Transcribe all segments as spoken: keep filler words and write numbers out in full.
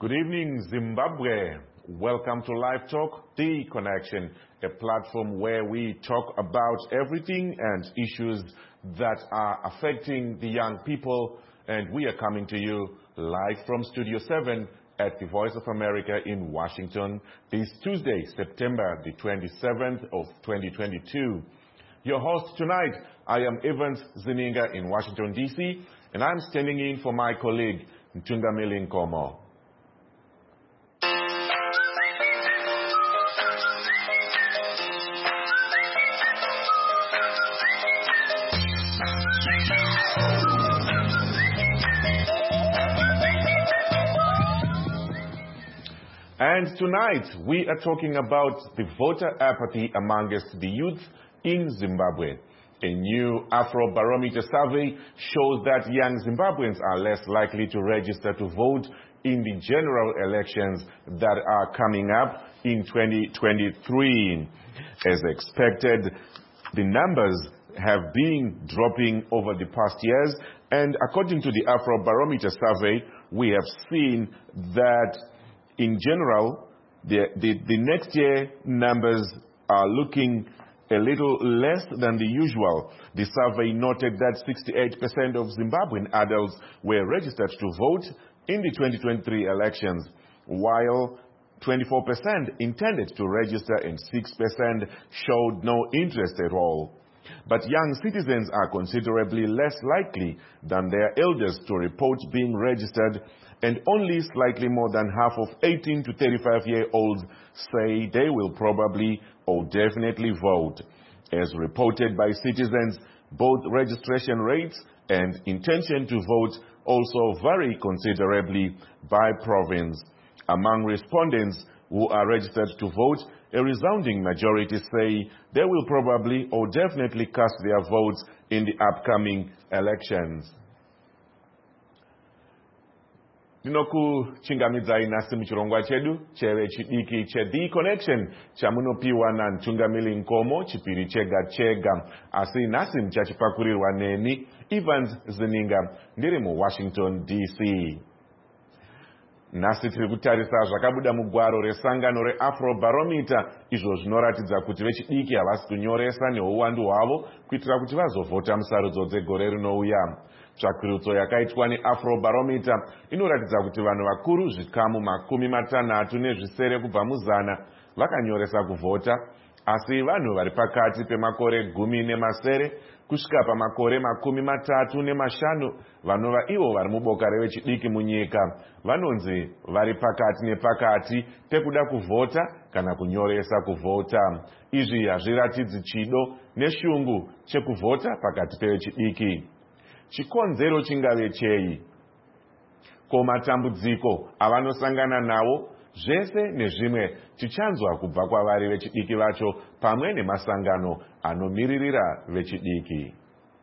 Good evening, Zimbabwe. Welcome to Live Talk, The Connection, a platform where we talk about everything and issues that are affecting the young people. And we are coming to you live from Studio seven at the Voice of America in Washington this Tuesday, September the twenty-seventh of twenty twenty-two. Your host tonight, I am Evans Zininga in Washington, D C, and I'm standing in for my colleague, Mtungamili Nkomo. And tonight, we are talking about the voter apathy amongst the youth in Zimbabwe. A new Afrobarometer survey shows that young Zimbabweans are less likely to register to vote in the general elections that are coming up in twenty twenty-three. As expected, the numbers have been dropping over the past years, and according to the Afrobarometer survey, we have seen that in general, the, the, the next year numbers are looking a little less than the usual. The survey noted that sixty-eight percent of Zimbabwean adults were registered to vote in the twenty twenty-three elections, while twenty-four percent intended to register and six percent showed no interest at all. But young citizens are considerably less likely than their elders to report being registered, and only slightly more than half of eighteen to thirty-five year olds say they will probably or definitely vote. As reported by citizens, both registration rates and intention to vote also vary considerably by province. Among respondents who are registered to vote, a resounding majority say they will probably or definitely cast their votes in the upcoming elections. Ndinokuchingamidzai nasi muchirongwa chedu cheve chidiki che The Connection chamunopiwa na Mtungamili Nkomo chipiri chega chega, asi nasi mchachipakurirwa neni Evans Zininga ndiri mu Washington D C. Nasi tiri kutarisa zvakabuda mugwaro resangano reAfrobarometer, izvo zvinoratidza kuti vechidiki havasi kunyoresa neuwandu hwavo kuitira kuti vazovhota musarudzo dzegore rinouya. Tsvakurudzo yakaitwa neAfrobarometer inoratidza kuti vanhu vakuru zvikamu makumi matanhatu nezvisere kubva muzana vakanyoresa kuvhota, asi vanhu vari pakati pemakore gumi nemasere kusvika pamakore makumi matatu nemashanu vanova ivo vari muboka revechidiki munyika vanonzi vari pakati nepakati pekuda kuvhota kana kunyoresa kuvhota. Izvi hazviratidzi chido neshungu chekuvhota pakati pevechidiki. Chikonzero chingave chei? Ko matambudziko avanosangana nawo zvese nezvimwe tichanzwa kubva kwavari vechidiki vacho pamwe nemasangano anomiririra vechidiki.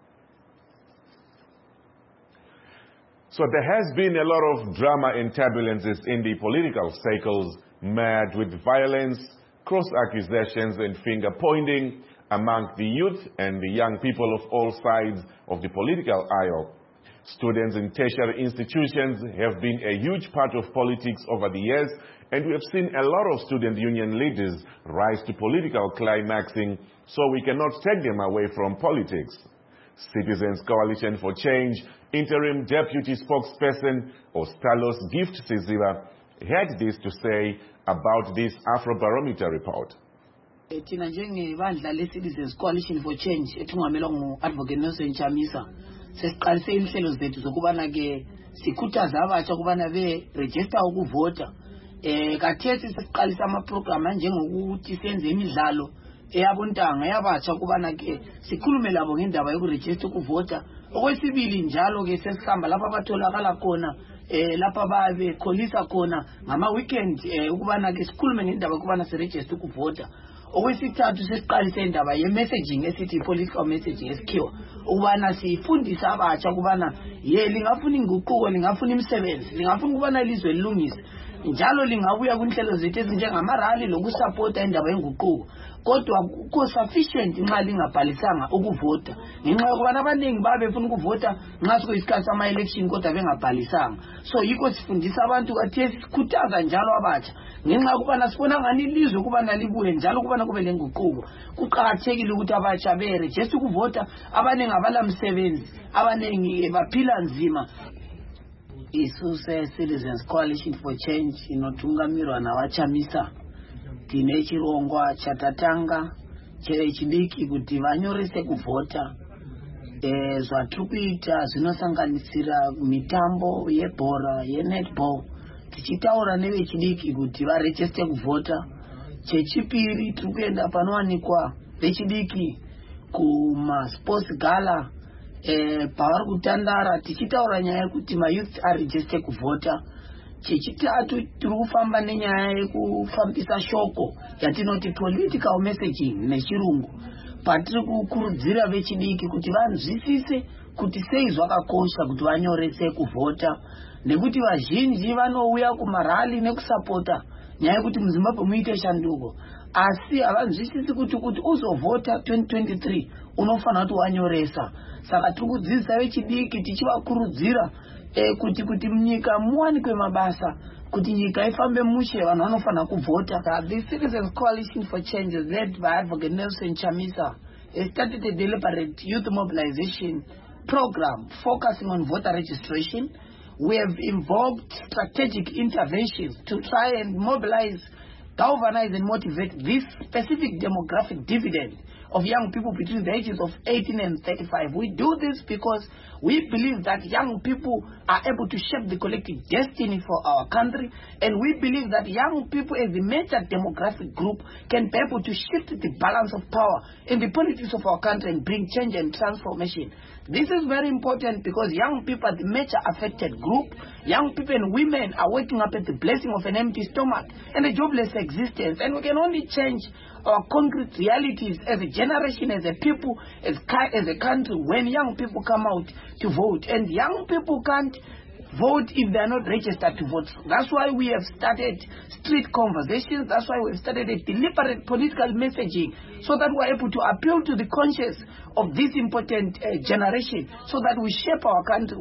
So there has been a lot of drama and turbulences in the political circles, marred with violence, cross-accusations and finger-pointing among the youth and the young people of all sides of the political aisle. Students in tertiary institutions have been a huge part of politics over the years, and we have seen a lot of student union leaders rise to political climaxing, so we cannot take them away from politics. Citizens Coalition for Change interim deputy spokesperson Ostalos Gift Siziva had this to say about this Afrobarometer report. Thina njengebandla le-Citizens Coalition for Change etungamelwa ngu-Advocate Nelson Chamisa sesiqalise inhlelo zethu zokubana ke sikhuthaza abatsha ukubana be-register ukuvota. Eh kathesi sesiqalisa ama-program njengokuthi senze imidlalo eyabontanga yabatsha ukubana ke sikhulume labo ngendaba yokuregister ukuvota. Okwesibili njalo ke sesihamba lapha abatholakala khona eh lapha babe kholisa khona ngama weekend eh ukubana ke sikhulume ngendaba ukubana siregister ukuvota. Okwesithathu sesiqalise indaba ye-messaging esithi political messaging esikhiwa ukubana sifundisa abatsha ukubana ye lingafuna inguquko, lingafuna imisebenzi, lingafuna ukubana ilizwe lilungise, njalo lingabuya kwinhlelo zethu ezinjengamarali lokusapota indaba yenguquko kodwa kukho sufficient nxa lingabhalisanga ukuvota ngenxa yokubana abaningi babe befuna ukuvota nxa sekuyisikhathi sama-election kodwa bengabhalisanga. So yikho sifundisa abantu kathi sikhuthaza njalo abatsha ngenxa yokubana sibona ngani ilizwe ukubana libuye njalo ukubana kube lenguquko. Kuqakathekile ukuthi abatsha berejeste ukuvota, abaningi abalamsebenzi, abaningi baphila nzima. Isuse Citizens Coalition for Change inotungamirwa nawachamisa tine chirongwa chatatanga chechidiki kuti vanyorese kuvhota. E, zvatikuita zvinosanganisira mitambo yebhora yenetball tichitaura nevechidiki kuti varejeste kuvhota. Chechipiri tiri kuenda panowanikwa vechidiki kuma sports gala eh pavari kutandara tichitaura nyaya yekuti mayouth arejeste kuvhota. Chechitatu tiri kufamba nenyaya yekufambisa shoko yatinoti political messaging nechirungu patiri kukurudzira vechidiki kuti vanzwisise kuti sei zvakakosha kuti vanyorese kuvhota nekuti vazhinji vanouya kumarali nekusapota nyaya yekuti muZimbabwe muite shanduko asi havanzwisisi kuti kuti uzovhota twenty twenty-three unofanira kuti wanyoresa. Saka tiri kudzidzisa vechidiki tichivakurudzira eh, kuti kuti munyika muwanikwe mabasa kuti nyika ifambe mushe vanhu vanofanira kuvhota. The Citizens Coalition for Change led by Advocate Nelson Chamisa has started a deliberate youth mobilization program focusing on voter registration. We have involved strategic interventions to try and mobilize, galvanize and motivate this specific demographic dividend of young people between the ages of eighteen and thirty-five. We do this because we believe that young people are able to shape the collective destiny for our country, and we believe that young people as a major demographic group can be able to shift the balance of power in the politics of our country and bring change and transformation. This is very important because young people are the major affected group. Young people and women are waking up at the blessing of an empty stomach and a jobless existence, and we can only change our concrete realities as a generation, as a people, as, as a country when young people come out to vote. And young people can't vote if they are not registered to vote. That's why we have started street conversations. That's why we've started a deliberate political messaging so that we're able to appeal to the conscience of this important uh, generation so that we shape our country.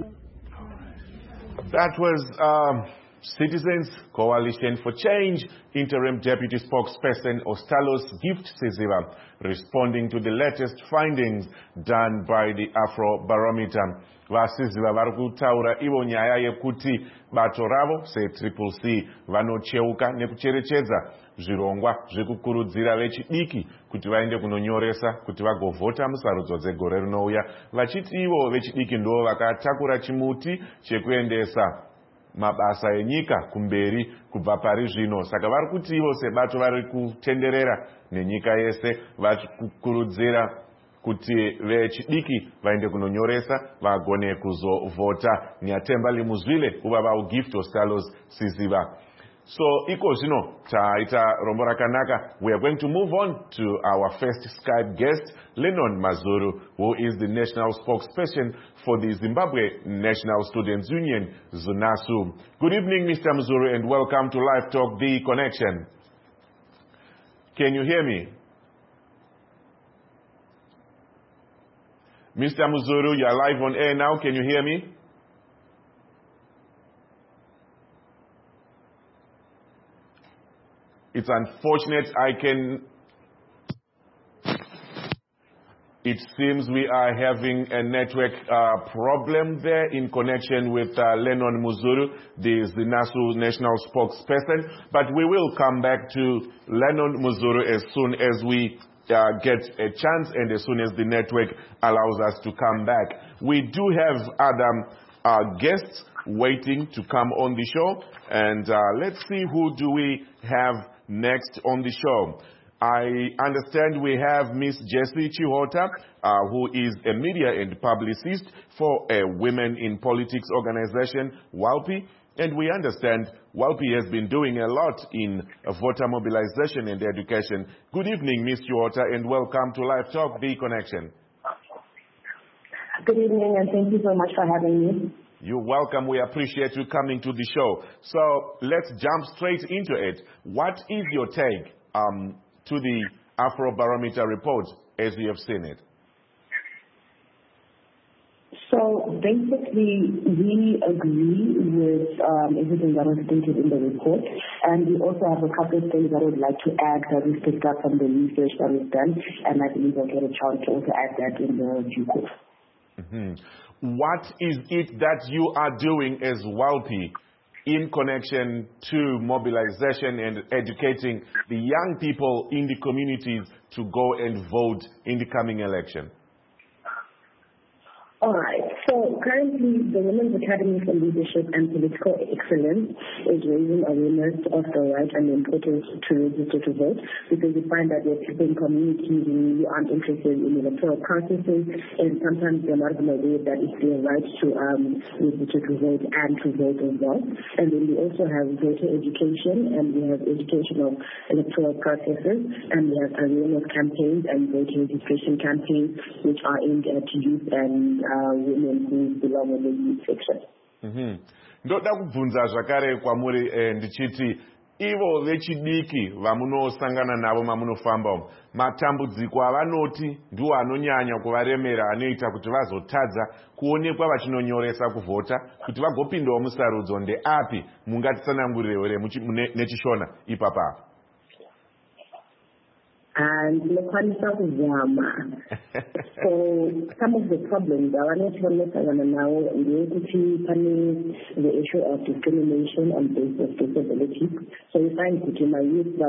That was um, Citizens Coalition for Change Interim Deputy Spokesperson Ostalos Gift Siziba responding to the latest findings done by the Afrobarometer. Vasiziva vari kutaura ivo nyaya yekuti bato ravo se-Triple C vanocheuka nekucherechedza zvirongwa zvekukurudzira vechidiki kuti vaende kunonyoresa kuti vagovhota musarudzo dzegore rinouya, vachiti ivo vechidiki ndo vakatakura chimuti chekuendesa mabasa enyika kumberi kubva pari zvino. Saka vari kuti ivo sebato vari kutenderera nenyika yese vachikurudzira kuti vechidiki vaende kunonyoresa vagone kuzovhota. Nyatemba limuzvile uva vaugift Ostalos Siziva. So iko zvino taita rombo rakanaka. We are going to move on to our first Skype guest, Lennon Mazuru, who is the national spokesperson for the Zimbabwe National Students Union, ZUNASU. Good evening, Mister Mazuru, and welcome to Live Talk, The Connection. Can you hear me? Mister Mazuru, you are live on air now. Can you hear me? It's unfortunate I can... It seems we are having a network uh, problem there in connection with uh, Lennon Mazuru, the ZUNASU national spokesperson. But we will come back to Lennon Mazuru as soon as we uh, get a chance and as soon as the network allows us to come back. We do have other uh, guests waiting to come on the show. And uh, let's see who do we have next on the show. I understand we have Miss Jessie Chihota, uh, who is a media and publicist for a Women in Politics organization, WALPI. And we understand WALPI has been doing a lot in uh, voter mobilization and education. Good evening, Miss Chihota, and welcome to Live Talk, The Connection. Good evening, and thank you so much for having me. You're welcome. We appreciate you coming to the show. So let's jump straight into it. What is your take um, to the Afrobarometer report as you have seen it? So basically, we agree with um, everything that was stated in the report, and we also have a couple of things that I would like to add that we picked up from the research that was done, and I believe I'll get a chance to also add that in the due course. Mm-hmm. What is it that you are doing as WALPI in connection to mobilization and educating the young people in the communities to go and vote in the coming election? All right. So currently, the Women's Academy for Leadership and Political Excellence is raising awareness of the right and the importance to register to vote, because we find that there are people in communities who aren't interested in electoral processes, and sometimes they're not even aware that it's their right to um, register to vote and to vote as well. And then we also have voter education, and we have educational electoral processes, and we have awareness campaigns and voter registration campaigns, which are aimed at youth and Uh, women who belong in the youth section. Mhm. Ndoda kubvunza zvakare kwamuri eh, ndichiti ivo vechidiki vamunosangana navo mamunofamba umo, matambudziko avanoti ndiwo anonyanya kuvaremera, anoita kuti vazotadza kuonekwa vachinonyoresa kuvhota kuti vagopindawo musarudzo ndeapi? Mungatitsanangurirewo nechishona ipapa. And so some of the problems I want to now the issue of discrimination on basis of disability. So we find that in my youth,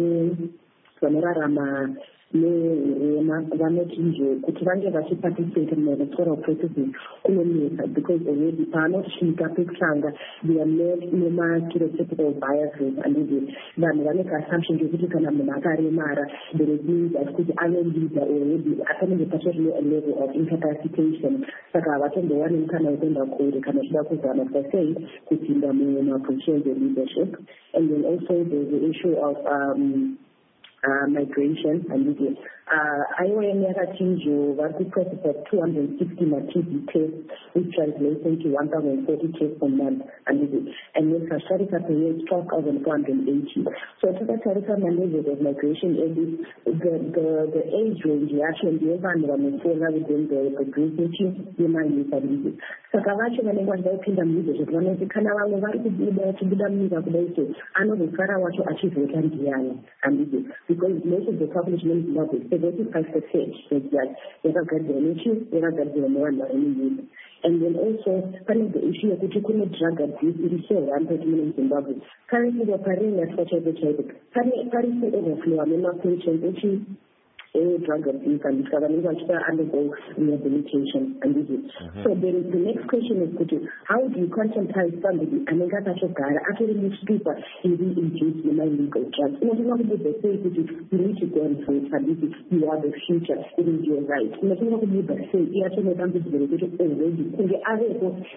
kuti vange vachiparticipate in the electoral processes kunonetsa, because already panosvika pekutanga there are nemastereotypical biases, and vanhu vaneka assumption yekuti kana munhu akaremara there is means that kuti ave leader already akanenge patori a level of incapacitation, saka havatombowana mukana wekuenda kure kana zvida kuzama sei kupinda mumapositions leadership. And then also there's the issue of um, Uh, migration and media. I O M yakachinjwa vari kuprocessa two hundred sixty ma-T B tests, which translates into one thousand forty tests per month, and then tasharisa per year twelve thousand four hundred eighty. So takatarisa malevels of migration, the the the age range yacho ndevanhu vanofona within the the group yemayuth and saka vacho vanenge vachipinda muleadership vanoti kana vamwe vari kubuda vachibuda munyika kudai so anozofara wacho achivhota ndiani, and because most of the population in Zimbabwe, seventy-five percent is that yakagadzirwa nechi yakagadzirwa nevanhu vari munyika. And then also part of the issue of which kune drug abuse is so rampant in Zimbabwe. Currently we're paring at such a bit paring overflow amema patients which a drug abuse and discovering that they undergo rehabilitation and this is. Mm-hmm. So then the next question is how do you contemplate somebody and then got a actually which people in the induced in my legal drugs? You know, you want to be the say you need to go and vote and this is you are the future, it is your right. You know, you want to be the say you actually want to be the already. So the other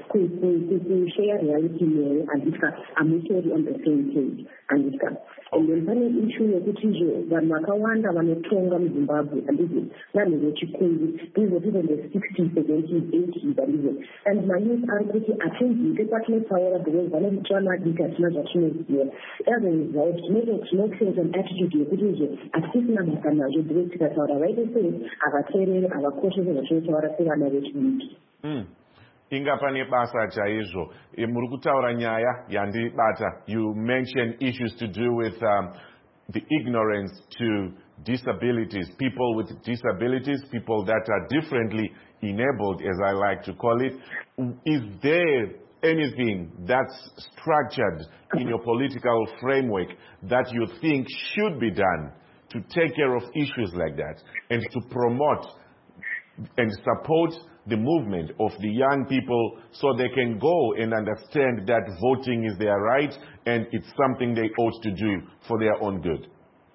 to share reality here and this I'm mutually on the same page and this and then the issue of which is that Makawanda when tonga Zimbabwe and this is not a chikungu, these were even the sixties, seventies, eighties, and my youth are pretty attentive. They got no power of the world, one of the trauma because not a chance here. As a result, make it no sense and attitude you could use it. As if not a can you do it that our right to say, our training, our courses, and a change our marriage week. Inga pane basa chaizvo muri kutaura nyaya yandibata. You mentioned issues to do with um, the ignorance to disabilities, people with disabilities, people that are differently enabled, as I like to call it. Is there anything that's structured in your political framework that you think should be done to take care of issues like that and to promote and support the movement of the young people so they can go and understand that voting is their right and it's something they ought to do for their own good?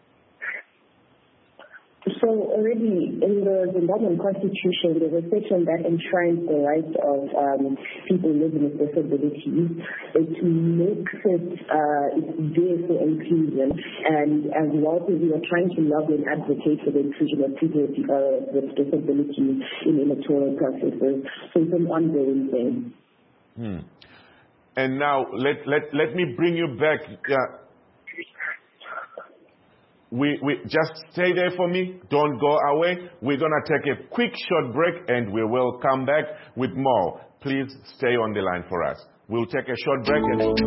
So already in the Zimbabwean constitution, there's a section that enshrines the rights of um, people living with disabilities. It makes it, uh, it's there for inclusion, and as well as we are trying to lobby and advocate for the inclusion of people with, uh, with disabilities in electoral processes. So it's an ongoing thing. Hmm. And now let let let me bring you back. Uh, we we just stay there for me. Don't go away. We're gonna take a quick short break, and we will come back with more. Please stay on the line for us. We'll take a short break and we'll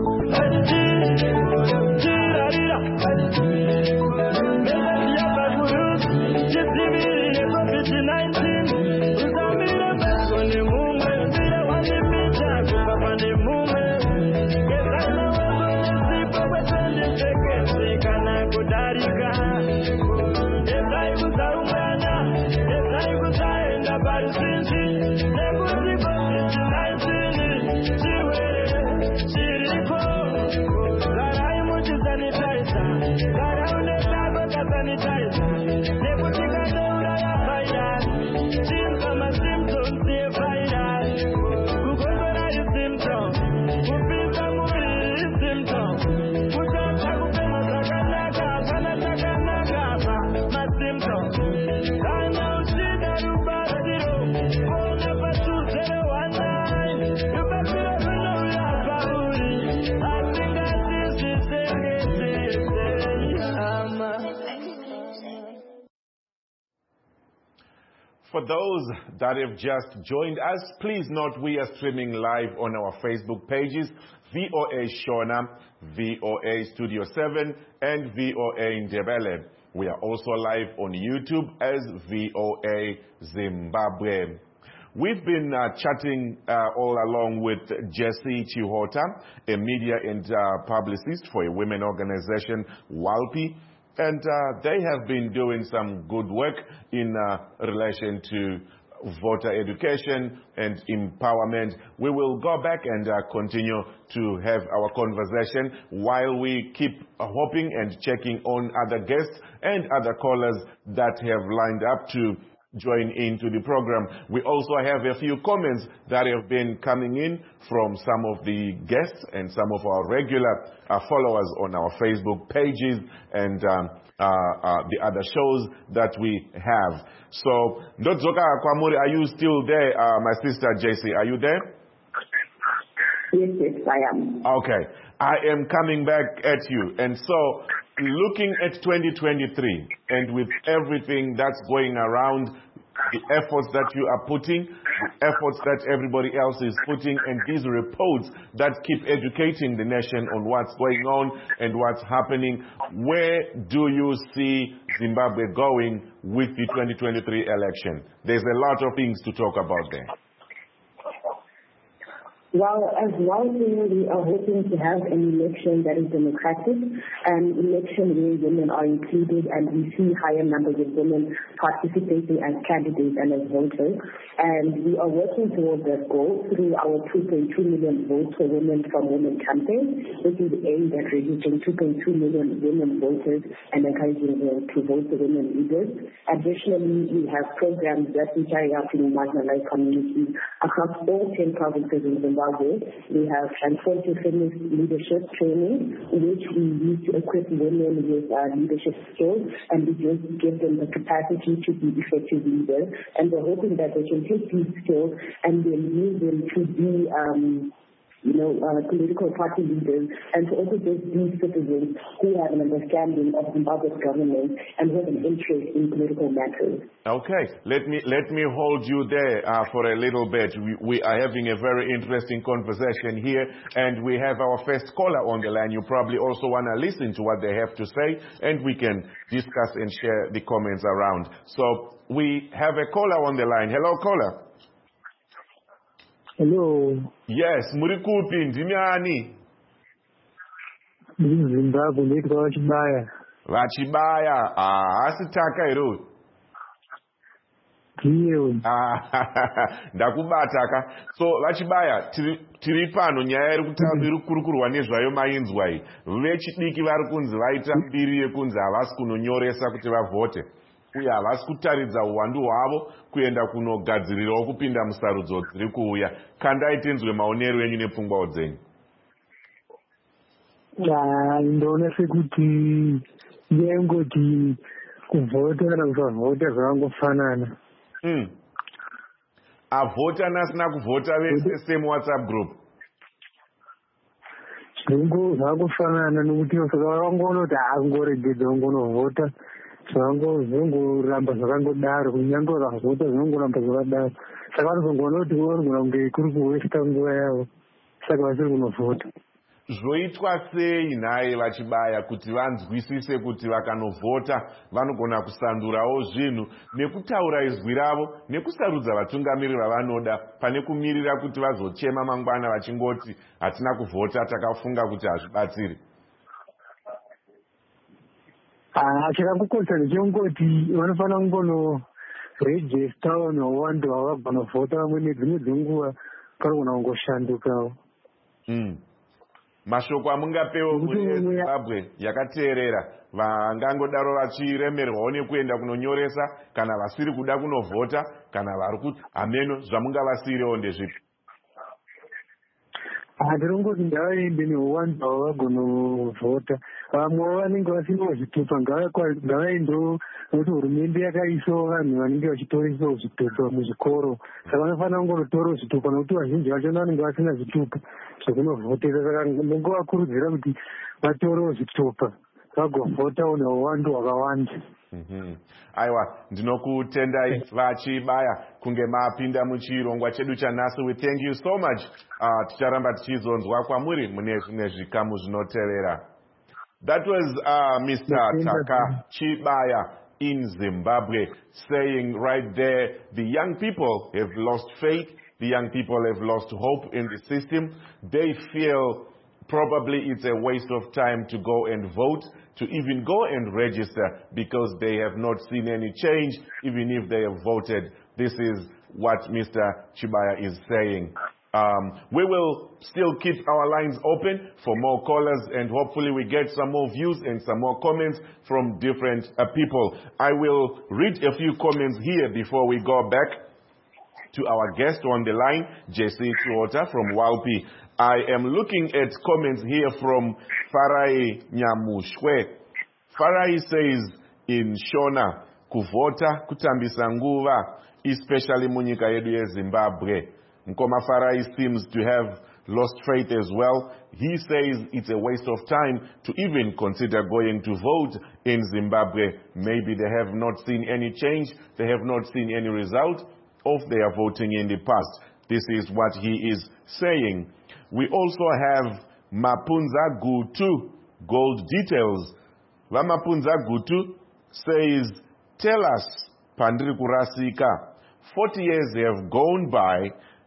For those that have just joined us, please note we are streaming live on our Facebook pages, V O A Shona, V O A Studio seven, and V O A Ndebele. We are also live on YouTube as V O A Zimbabwe. We've been uh, chatting uh, all along with Jessie Chihota, a media and uh, publicist for a women organization, WALPI. And uh, they have been doing some good work in uh, relation to voter education and empowerment. We will go back and uh, continue to have our conversation while we keep hoping and checking on other guests and other callers that have lined up to join into the program. We also have a few comments that have been coming in from some of the guests and some of our regular uh, followers on our Facebook pages and um, uh, uh, the other shows that we have. So, Ndodzoka Kwamuri, are you still there? Uh, my sister J C, are you there? Yes, yes, I am. Okay. I am coming back at you. And so, looking at twenty twenty-three, and with everything that's going around, the efforts that you are putting, the efforts that everybody else is putting, and these reports that keep educating the nation on what's going on and what's happening, where do you see Zimbabwe going with the twenty twenty-three election? There's a lot of things to talk about there. Well, as well, we are hoping to have an election that is democratic, an election where women are included, and we see higher numbers of women participating as candidates and as voters. And we are working towards that goal through our two point two million votes for women from women campaign, which is aimed at registering two point two million women voters and encouraging them to vote for women leaders. Additionally, we have programs that we carry out in marginalized communities across all ten provinces in Zimbabwe. We have transformative feminist leadership training, which we use to equip women with uh, leadership skills, and we just give them the capacity to be effective leaders. And we're hoping that they can take these skills and then use them to be um, you know, uh, political party leaders, and to also just be citizens who have an understanding of Zimbabwe's government and who have an interest in political matters. Okay, let me let me hold you there uh, for a little bit. We, we are having a very interesting conversation here, and we have our first caller on the line. You probably also want to listen to what they have to say, and we can discuss and share the comments around. So we have a caller on the line. Hello, caller. Hello. Yes, Murikupi, Ndimiani. Zimbabwe, ndiko Vachibaya. Vachibaya, ah, asitaka ero. Ndiyo. Ah, ndakubataka. So Vachibaya, tiri pano nyaya iri kutaura iri kurukurwa nezvayo mainzwa iyi. Vechidiki vari kunzi vaita mbiri yekunzi havasi kunonyoresa kuti vavhote. Uye havasi kutaridza uwandu hwavo kuenda kunogadzirirawo kupinda musarudzo dziri kuuya. Kandai tinzwe maonero enyu nepfungwa dzenyu. Ndoona sekuti ngengoti kuvhota kana kusavhota zvakangofanana. Mm. Avhota nasina kuvhota vese same WhatsApp group. zvingu zvakufanana nokuti saka vangonoti akungoregedza kungonovhota zvangozongoramba zvakangodaro kunyange vakavhota zvinongoramba zvakadaro saka vanozongoona kuti vanogona kunge kuri kuwesta nguva yavo saka vasiri kunovhota. Zvoitwa sei nhaye vachibaya kuti vanzwisise kuti vakanovhota vanogona kusandurawo zvinhu nekutaura izwi ravo nekusarudza vatungamiriri vavanoda pane kumirira kuti vazochema mangwana vachingoti hatina kuvhota takafunga kuti hazvibatsiri? chakangokotsa ndechongoti vanofanira kungonorejesta vanhu vawanda vavagona kuvhota vamwe nedzimwe dzenguva kanogona kungoshandukawo. Mashoko amungapewo muri Zimbabwe yakateerera vangangodaro vachiremerwawo nekuenda kunonyoresa kana vasiri kuda kunovhota kana vari kuti hameno zvamungavasiyirewo ndezvipi? Hatirongoti ngavaende neuwandu hwavo vagonovhota. Vamwe vanenge vasinawo zvitupa ngavaendewo nokuti hurumende yakaisawo vanhu vanenge vachitorisawo zvitupa muzvikoro. Saka vanofanira kungonotorawo zvitupa nokuti vazhinji vacho vanenge vasina zvitupa zvekunovhotera. Saka ndingovakurudzira kuti vatorewo zvitupa vagovhotawo neuwandu hwakawanda. Aiwa, ndinokutendai vachibaya kunge mapinda muchirongwa chedu chanhasi. We thank you so much. Uh, ticharamba tichizonzwa kwamuri mune zvimwe zvikamu zvinotevera. That was uh, Mister Taka Chibaya in Zimbabwe saying right there, the young people have lost faith, the young people have lost hope in the system. They feel probably it's a waste of time to go and vote, to even go and register, because they have not seen any change, even if they have voted. This is what Mister Chibaya is saying. Um, we will still keep our lines open for more callers, and hopefully we get some more views and some more comments from different uh, people. I will read a few comments here before we go back to our guest on the line, Jesse Chiota from Walpi. I am looking at comments here from Farai Nyamushwe. Farai says in Shona, kuvota kutambisa nguva, especially munyika yedu ye Zimbabwe. Mkoma Farai seems to have lost faith as well. He says it's a waste of time to even consider going to vote in Zimbabwe. Maybe they have not seen any change, they have not seen any result of their voting in the past. This is what he is saying. We also have Mapunza Gutu, Gold Details. Mapunza Gutu says, tell us, Pandri Kurasika, forty years have gone by,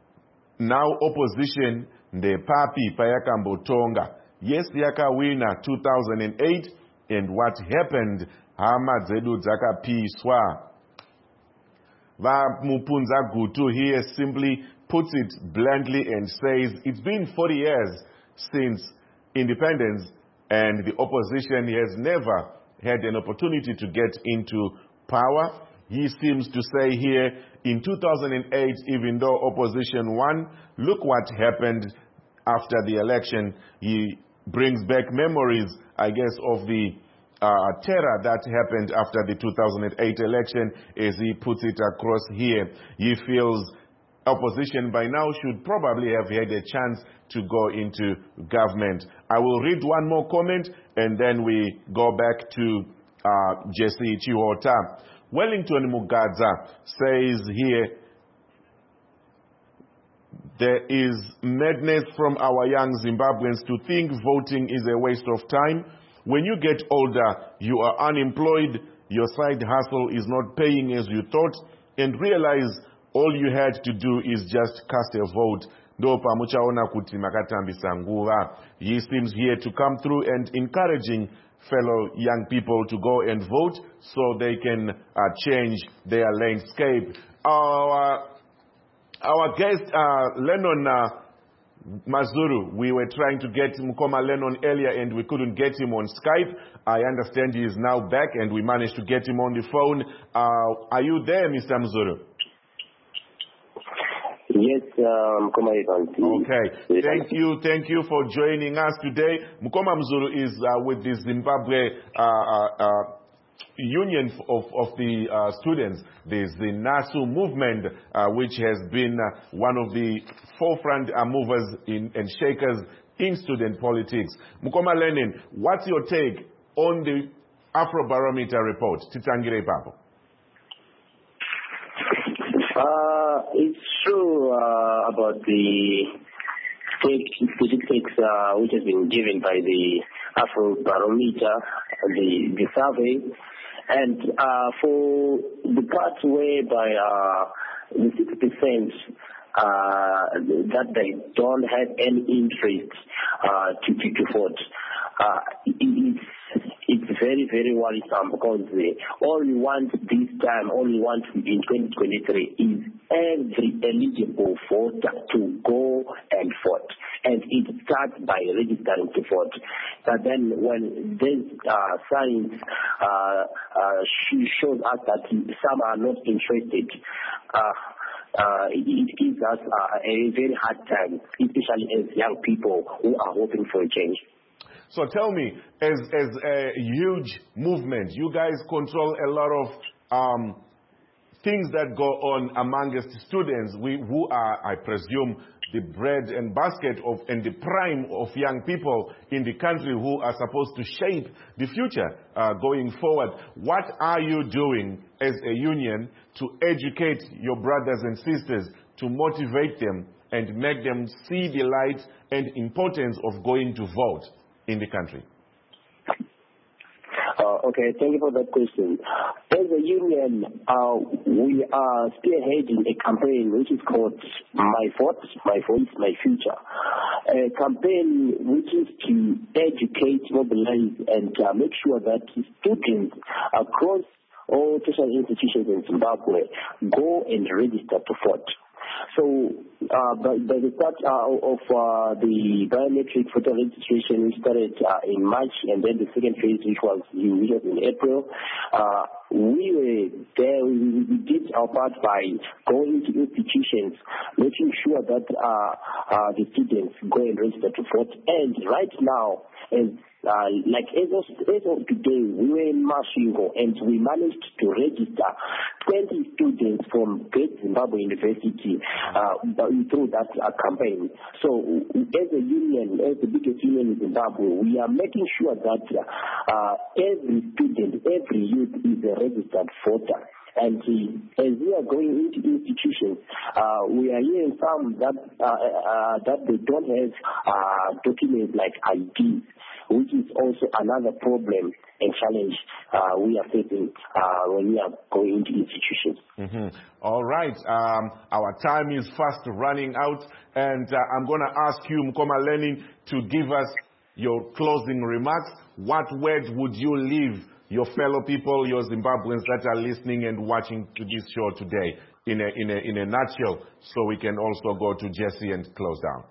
now opposition, the papi payakambotonga. Yes, yakawina two thousand eight, and what happened? Hama zedu dzakapiswa. Mapunza Gutu here simply puts it bluntly and says it's been forty years since independence, and the opposition has never had an opportunity to get into power. He seems to say here, in two thousand eight, even though opposition won, look what happened after the election. He brings back memories, I guess, of the uh, terror that happened after the two thousand eight election, as he puts it across here. He feels opposition by now should probably have had a chance to go into government. I will read one more comment and then we go back to uh, Jesse Chiota. Wellington Mugadza says here, there is madness from our young Zimbabweans to think voting is a waste of time. When you get older, you are unemployed, your side hustle is not paying as you thought, and realize all you had to do is just cast a vote. He seems here to come through and encouraging fellow young people to go and vote so they can uh, change their landscape. Our, our guest, uh, Lennon uh, Mazuru, we were trying to get Mkoma Lennon earlier and we couldn't get him on Skype. I understand he is now back and we managed to get him on the phone. Uh, are you there, Mister Mazuru? Yes, um, okay. Thank you. Thank you for joining us today. Mukoma Mzulu is uh, with the Zimbabwe uh, uh, uh, Union of, of the uh, students. There's the NASU movement, uh, which has been uh, one of the forefront uh, movers in, and shakers in student politics. Mukoma Lenin, what's your take on the Afrobarometer report? Titangire Papo. Uh, it's true uh, about the statistics uh, which has been given by the Afrobarometer, the, the survey. And uh, for the part whereby uh, the six percent uh, that they don't have any interest uh, to, to, to vote, uh, it's, it's very, very worrisome because uh, all we want this time, all we want in twenty twenty-three is every eligible voter to go and vote. And it starts by registering to vote. But then when these uh, signs uh, uh, shows us that some are not interested, uh, uh, it gives us uh, a very hard time, especially as young people who are hoping for a change. So tell me, as, as a huge movement, you guys control a lot of um, things that go on amongst students we, who are, I presume, the bread and basket of and the prime of young people in the country who are supposed to shape the future uh, going forward. What are you doing as a union to educate your brothers and sisters, to motivate them and make them see the light and importance of going to vote in the country? Uh, okay, thank you for that question. As a union, uh, we are spearheading a campaign which is called My Vote, My Voice, My Future. A campaign which is to educate, mobilize, and uh, make sure that students across all tertiary institutions in Zimbabwe go and register to vote. So, uh, by, by the start uh, of uh, the biometric voter registration, we started uh, in March, and then the second phase, which was, which was in April, uh, we were there, we, we did our part by going to institutions, making sure that uh, uh, the students go and register to vote. And right now, as Uh, like as of, as of today, we were in Masvingo and we managed to register twenty students from Great Zimbabwe University uh, through that uh, campaign. So as a union, as the biggest union in Zimbabwe, we are making sure that uh, every student, every youth is a registered voter. And uh, as we are going into institutions, uh, we are hearing some that uh, uh, that they don't have uh, documents like I Ds, which is also another problem and challenge uh, we are facing uh, when we are going into institutions. Mm-hmm. All right. Um, our time is fast running out, and uh, I'm going to ask you, Mukoma Lenin, to give us your closing remarks. What word would you leave your fellow people, your Zimbabweans that are listening and watching to this show today in a, in a, in a nutshell, so we can also go to Jesse and close down?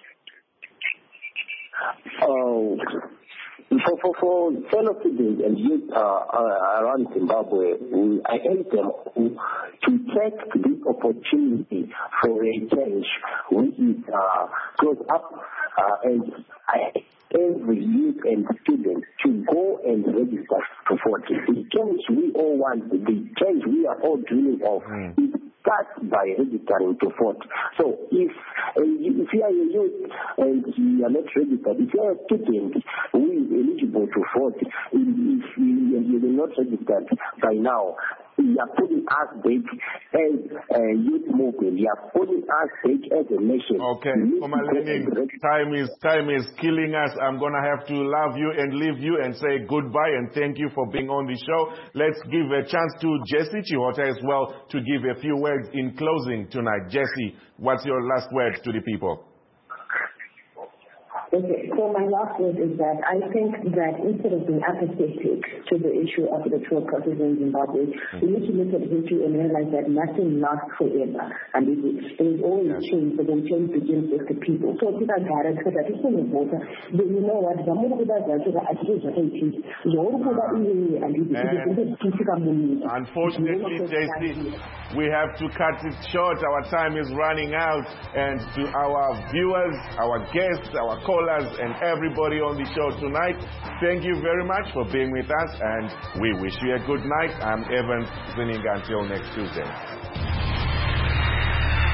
Oh, for, for, for fellow citizens and youth uh, uh, around Zimbabwe, we, I urge them to take this opportunity for a change which is uh, close up uh, and I every youth and student to go and register to vote. The change we all want, the change we are all dreaming of, mm. is start by registering to vote. So if uh, if you are a youth and you are not registered, if you are a student who is eligible to vote, if you, you are not registered by now, you are putting us back as a youth movement. You are putting us back as a nation. Okay, Mukoma Lenin, time is time is killing us. I'm gonna have to love you and leave you and say goodbye and thank you for being on the show. Let's give a chance to Jesse Chihota as well to give a few words in closing tonight. Jesse, what's your last words to the people? Okay, so my last word is that I think that instead of being apathetic to the issue of the electoral process in Zimbabwe, mm-hmm. we need to look at history and realize that nothing lasts forever. And it is there's always yes. change, but then change begins with the people. So if I got it, because I just want to vote, then you know what, unfortunately, Jesse, we have to cut it short. Our time is running out. And to our viewers, our guests, our callers, and everybody on the show tonight, thank you very much for being with us, and we wish you a good night. I'm Evan Zininga. Until next Tuesday.